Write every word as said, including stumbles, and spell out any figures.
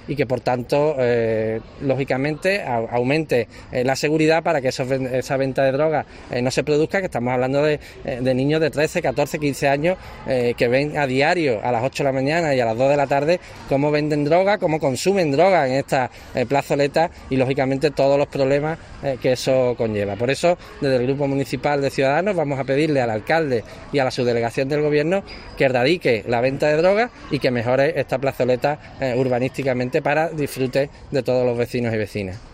y que por tanto, eh, lógicamente, a, aumente eh, la seguridad para que esos, esa venta de drogas eh, no se produzca, que estamos hablando de, de niños de trece, catorce, quince años eh, que ven a diario a las ocho de la mañana y a las dos de la tarde cómo venden droga, cómo consumen droga en esta eh, plazoleta y lógicamente todos los problemas eh, que eso conlleva. Por eso, desde el Grupo Municipal de Ciudadanos vamos a pedirle al alcalde y a la subdelegación del Gobierno que erradique la venta de drogas y que mejore esta plazoleta eh, urbanísticamente para disfrute de todos los vecinos y vecinas.